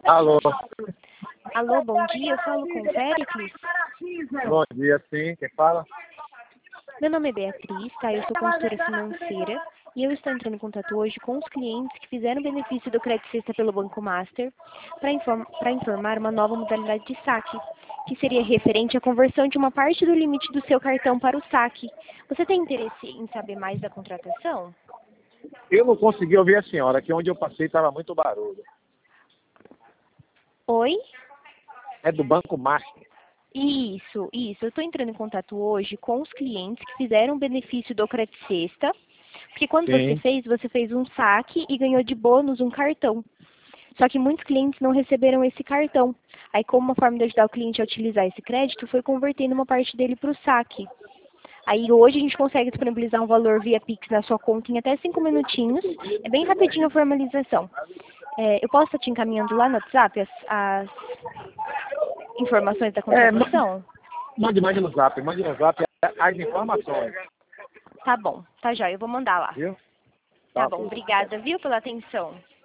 Alô, Alô, bom dia, eu falo com o Péricles. bom dia, sim, quem fala? Meu nome é Beatriz, tá? Eu sou consultora financeira e eu estou entrando em contato hoje com os clientes que fizeram benefício do Crédito Sexta pelo Banco Master para informar uma nova modalidade de saque, que seria referente à conversão de uma parte do limite do seu cartão para o saque. Você tem interesse em saber mais da contratação? Eu não consegui ouvir a senhora, que onde eu passei estava muito barulho. Oi? É do Banco Master. Isso. Eu estou entrando em contato hoje com os clientes que fizeram benefício do Crédito Sexta, porque quando Sim. você fez um saque e ganhou de bônus um cartão. Só que muitos clientes não receberam esse cartão. Aí, como uma forma de ajudar o cliente a utilizar esse crédito, foi convertendo uma parte dele para o saque. Aí, hoje, a gente consegue disponibilizar um valor via Pix na sua conta em até 5 minutinhos. É bem rapidinho a formalização. Eu posso estar te encaminhando lá no WhatsApp as informações da contratação? Mande no Zap as informações, Tá bom, tá já, eu vou mandar lá. viu? Tá Tá. bom, obrigada, viu, pela atenção.